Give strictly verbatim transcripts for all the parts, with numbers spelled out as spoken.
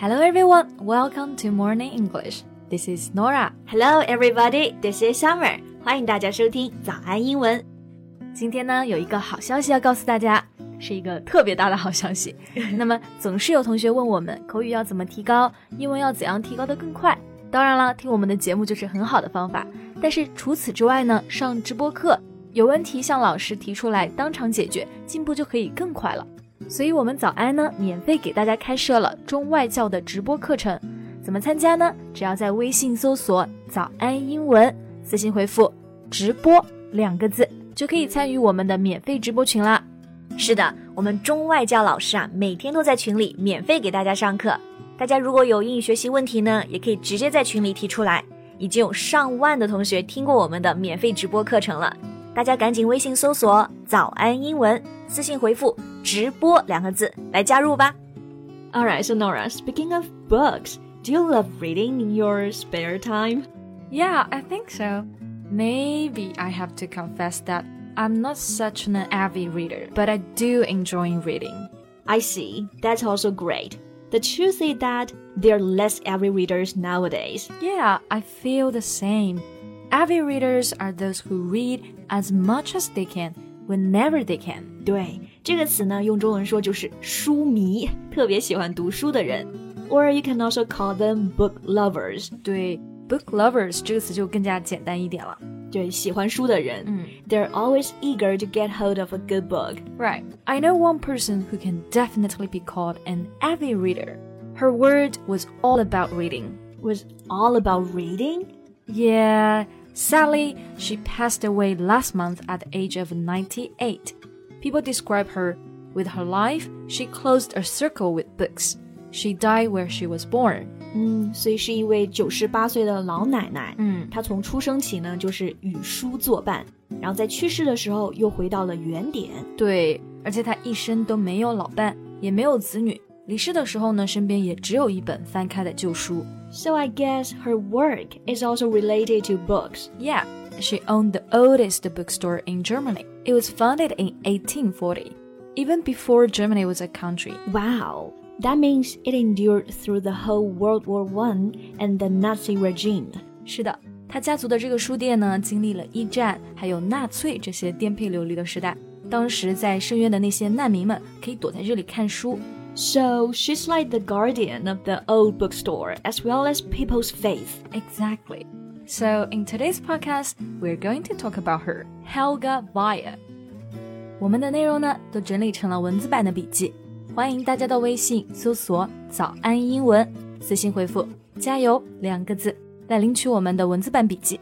Hello everyone, welcome to Morning English. This is Nora. Hello everybody, this is Summer. 欢迎大家收听早安英文。 今天呢，有一个好消息要告诉大家，是一个特别大的好消息。那么总是有同学问我们，口语要怎么提高，英文要怎样提高得更快。当然了，听我们的节目就是很好的方法。但是除此之外呢，上直播课有问题向老师提出来，当场解决，进步就可以更快了。所以我们早安呢，免费给大家开设了中外教的直播课程。怎么参加呢？只要在微信搜索早安英文，私信回复直播两个字，就可以参与我们的免费直播群啦。 是的，我们中外教老师啊，每天都在群里免费给大家上课。大家如果有英语学习问题呢，也可以直接在群里提出来。已经有上万的同学听过我们的免费直播课程了，大家赶紧微信搜索早安英文，私信回复直播两个字来加入吧。 Alright, so Nora, speaking of books, do you love reading in your spare time? Yeah, I think so. Maybe I have to confess that I'm not such an avid reader, but I do enjoy reading. I see, that's also great.The truth is that there are less avid readers nowadays. Yeah, I feel the same. Avid readers are those who read as much as they can, whenever they can. 对，这个词呢，用中文说就是书迷，特别喜欢读书的人。Or you can also call them book lovers. 对 ，book lovers 这个词就更加简单一点了。 对，喜欢书的人。 嗯 They're always eager to get hold of a good book. Right. I know one person who can definitely be called an avid reader. Her word was all about reading. Was all about reading? Yeah. Sadly, she passed away last month at the age of ninety-eight. People describe her, with her life, she closed a circle with books. She died where she was born. 嗯，所以是一位九十八岁的老奶奶。 嗯， 她从出生起呢，就是与书作伴，然后在去世的时候又回到了原点。 对，而且她一生都没有老伴，也没有子女。离世的时候呢，身边也只有一本翻开的旧书。 So I guess her work is also related to books. Yeah, she owned the oldest bookstore in Germany. It was founded in eighteen forty, even before Germany was a country. Wow.That means it endured through the whole World War One and the Nazi regime. 是的，他家族的这个书店呢，经历了一战还有纳粹这些颠沛流离的时代。当时在深渊的那些难民们可以躲在这里看书。 So she's like the guardian of the old bookstore as well as people's faith. Exactly. So in today's podcast, we're going to talk about her, Helga Weyer. 我们的内容呢，都整理成了文字版的笔记。欢迎大家到微信搜索早安英文，私信回复加油两个字来领取我们的文字版笔记。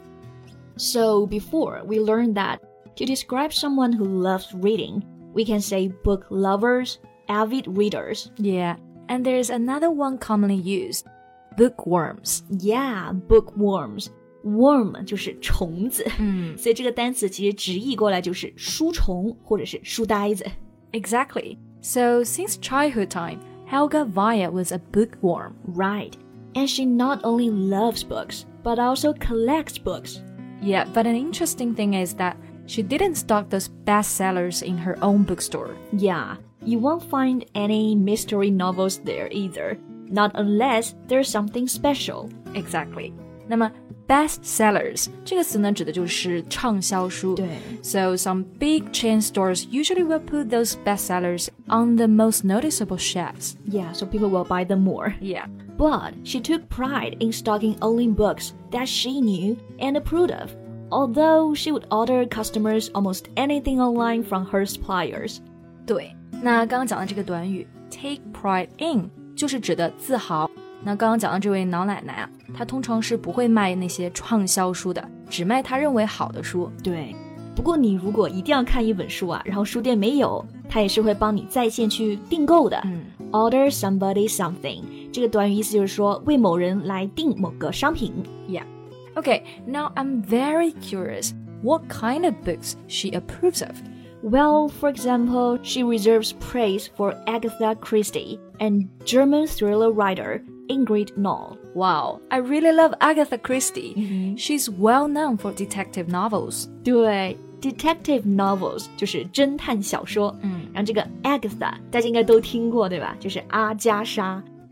So before we learned that to describe someone who loves reading, we can say book lovers, avid readers. Yeah, and there's another one commonly used, bookworms. Yeah, bookworms. Worm 就是虫子， 嗯， 所以这个单词其实直译过来就是书虫或者是书呆子。 Exactly.So, since childhood time, Helga Weyer was a bookworm. Right. And she not only loves books, but also collects books. Yeah, but an interesting thing is that she didn't stock those bestsellers in her own bookstore. Yeah, you won't find any mystery novels there either. Not unless there's something special. Exactly. 那么 bestsellers 这个词呢，指的就是畅销书。 对。 So some big chain stores usually will put those bestsellers on the most noticeable shelves. Yeah, so people will buy them more. Yeah. But she took pride in stocking only books that she knew and approved of, although she would order customers almost anything online from her suppliers. 对，那刚刚讲的这个短语 take pride in 就是指的自豪。那刚刚讲的这位老奶奶啊，她通常是不会卖那些畅销书的，只卖她认为好的书。 对，不过你如果一定要看一本书啊，然后书店没有，她也是会帮你在线去订购的。 嗯 Order somebody something 这个短语意思就是说为某人来订某个商品。 Yeah. Okay, now I'm very curious. What kind of books she approves of? Well, for example, she reserves praise for Agatha Christie and German thriller writer Ingrid Noll. Wow, I really love Agatha Christie. Mm-hmm. She's well known for detective novels. 对 detective novels 就是侦探小说。 嗯， 然后这个 Agatha 大家应该都听过对吧？就是阿加莎。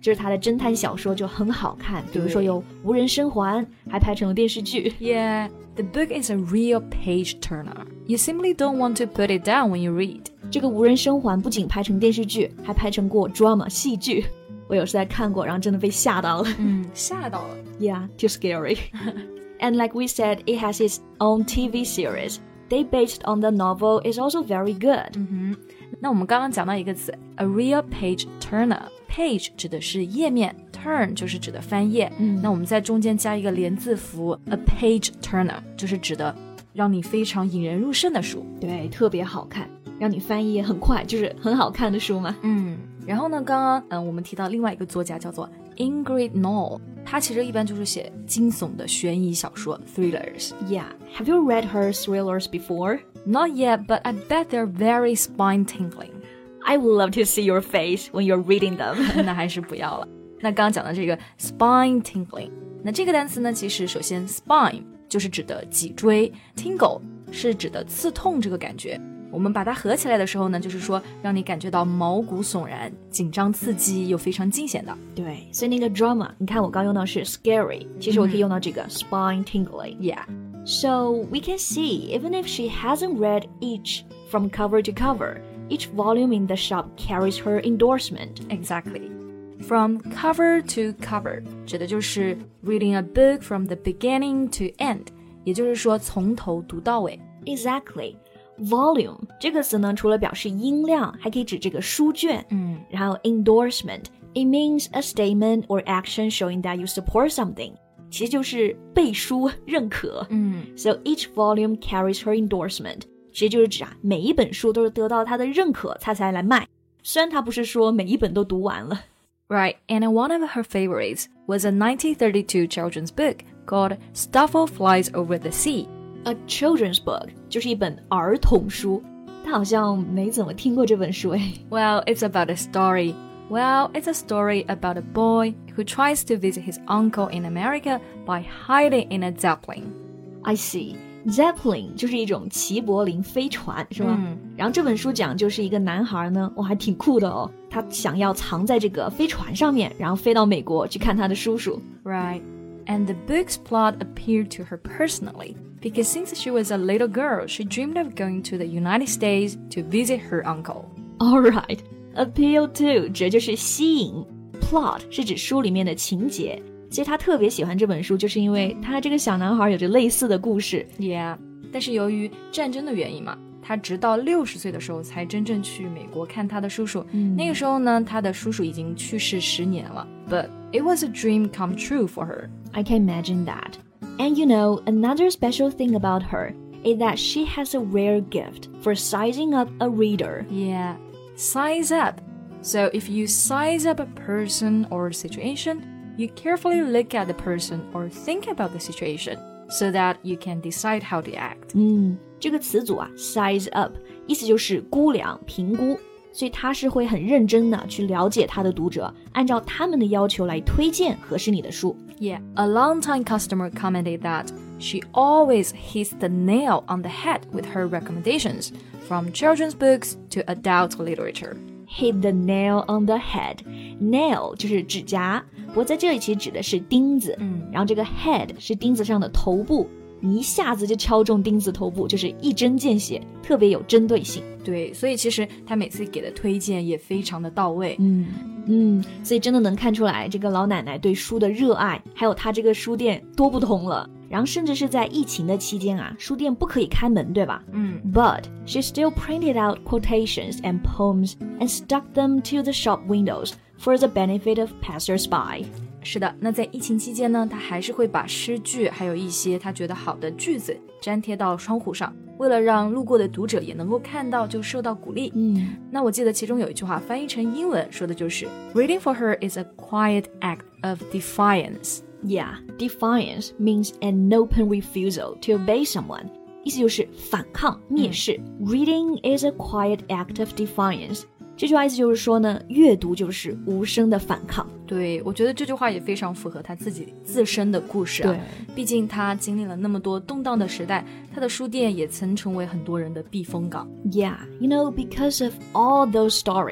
就是他的侦探小说就很好看，比如说有无人生还，还拍成了电视剧。 Yeah, the book is a real page turner. You simply don't want to put it down when you read. 这个无人生还不仅拍成电视剧，还拍成过 drama 戏剧，我有时在看过，然后真的被吓到了。 嗯，吓到了。 Yeah, too scary. And like we said, it has its own T V series. They based on the novel is also very good. 嗯哼，那我们刚刚讲到一个词 a real page turner。Page 指的是页面， turn 就是指的翻页、嗯、那我们在中间加一个连字符 a page turner 就是指的让你非常引人入胜的书。 对，特别好看，让你翻译也很快，就是很好看的书嘛。 嗯，然后呢，刚刚嗯我们提到另外一个作家叫做 Ingrid Nol， 她其实一般就是写惊悚的悬疑小说 thrillers。 Yeah, have you read her thrillers before? Not yet, but I bet they're very spine-tingling.I would love to see your face when you're reading them. 那还是不要了。那刚刚讲的这个 spine tingling， 那这个单词呢，其实首先 spine 就是指的脊椎， tingle 是指的刺痛这个感觉。我们把它合起来的时候呢，就是说让你感觉到毛骨悚然、紧张刺激又非常惊险的。 对，所以那个 drama， 你看我刚用到是 scary， 其实我可以用到这个、嗯、spine tingling。Yeah. So we can see, even if she hasn't read each from cover to cover,Each volume in the shop carries her endorsement. Exactly. From cover to cover 指的就是 reading a book from the beginning to end， 也就是说从头读到尾。 Exactly. Volume 这个词呢，除了表示音量，还可以指这个书卷。 嗯， 然后 endorsement, it means a statement or action showing that you support something. 其实就是背书、认可。 嗯 So each volume carries her endorsement.其实就是指啊，每一本书都是得到他的认可，他才来卖。虽然他不是说每一本都读完了。 Right, and one of her favorites was a nineteen thirty-two children's book called Stoffel Flies Over the Sea. A children's book 就是一本儿童书，他好像没怎么听过这本书诶。 Well, it's about a story. Well, it's a story about a boy who tries to visit his uncle in America by hiding in a Zeppelin. I see.Zeppelin 就是一种齐柏林飞船，是吗？ 嗯， 然后这本书讲就是一个男孩呢，哇，还挺酷的哦。他想要藏在这个飞船上面，然后飞到美国去看他的叔叔。 Right, and the book's plot appealed to her personally because since she was a little girl, she dreamed of going to the United States to visit her uncle. All right, appeal to 指的就是吸引 ，plot 是指书里面的情节。其实他特别喜欢这本书，就是因为他这个小男孩有着类似的故事。 Yeah, 但是由于战争的原因嘛，他直到六十岁的时候才真正去美国看他的叔叔。 嗯、 那个时候呢，他的叔叔已经去世十年了。But it was a dream come true for her. I can imagine that. And you know, another special thing about her is that she has a rare gift for sizing up a reader. Yeah, size up. So if you size up a person or a situation,You carefully look at the person or think about the situation so that you can decide how to act. 嗯，这个词组啊 size up 意思就是估量、评估，所以他是会很认真的去了解他的读者，按照他们的要求来推荐合适你的书。 Yeah, a longtime customer commented that she always hits the nail on the head with her recommendations, from children's books to adult literature.Hit the nail on the head. Nail 就是指甲，不过在这里其实指的是钉子。 嗯， 然后这个 head 是钉子上的头部，你一下子就敲中钉子头部，就是一针见血，特别有针对性。 对，所以其实他每次给的推荐也非常的到位。 嗯嗯，所以真的能看出来这个老奶奶对书的热爱，还有她这个书店多不同了。然后甚至是在疫情的期间啊，书店不可以开门，对吧？ 嗯 But she still printed out quotations and poems and stuck them to the shop windows for the benefit of passers-by. 是的，那在疫情期间呢，她还是会把诗句还有一些她觉得好的句子粘贴到窗户上，为了让路过的读者也能够看到，就受到鼓励。 嗯， 那我记得其中有一句话翻译成英文说的就是 Reading for her is a quiet act of defiance.Yeah, defiance means an open refusal to obey someone. 意思就是反抗、蔑视。嗯、Reading is a quiet act of defiance. 这句话意思就是说呢，阅读就是无声的反抗。 对，我觉得这句话也非常符合他自己自身的故事啊。 对， 毕竟他经历了那么多动荡的时代，他的书店也曾成为很多人的避风港。 Yeah, you know, because of all those stories,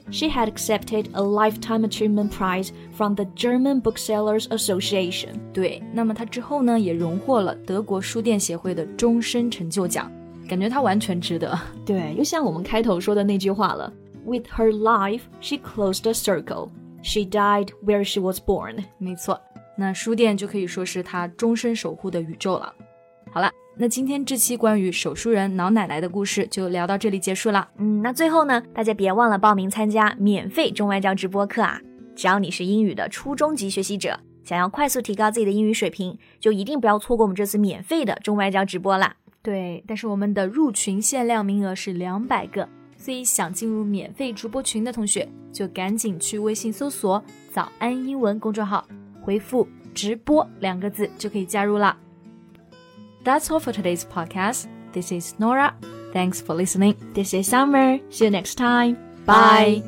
she had accepted a lifetime achievement prize from the German Booksellers Association. 对，那么她之后呢，也荣获了德国书店协会的终身成就奖，感觉她完全值得。 对，又像我们开头说的那句话了 With her life, she closed a circle. She died where she was born. 没错，那书店就可以说是她终身守护的宇宙了。好了，那今天这期关于手书人挠奶奶的故事就聊到这里结束了。 嗯，那最后呢，大家别忘了报名参加免费中外教直播课啊！只要你是英语的初中级学习者，想要快速提高自己的英语水平，就一定不要错过我们这次免费的中外教直播啦。 对，但是我们的入群限量名额是两百个，所以想进入免费直播群的同学，就赶紧去微信搜索早安英文公众号，回复直播两个字就可以加入了。That's all for today's podcast. This is Nora. Thanks for listening. This is Summer. See you next time. Bye.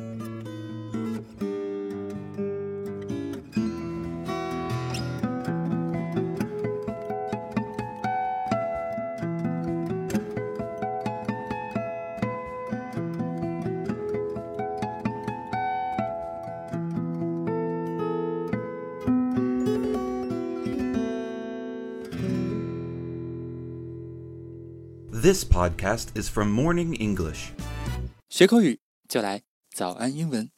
This podcast is from Morning English. 学口语就来早安英文。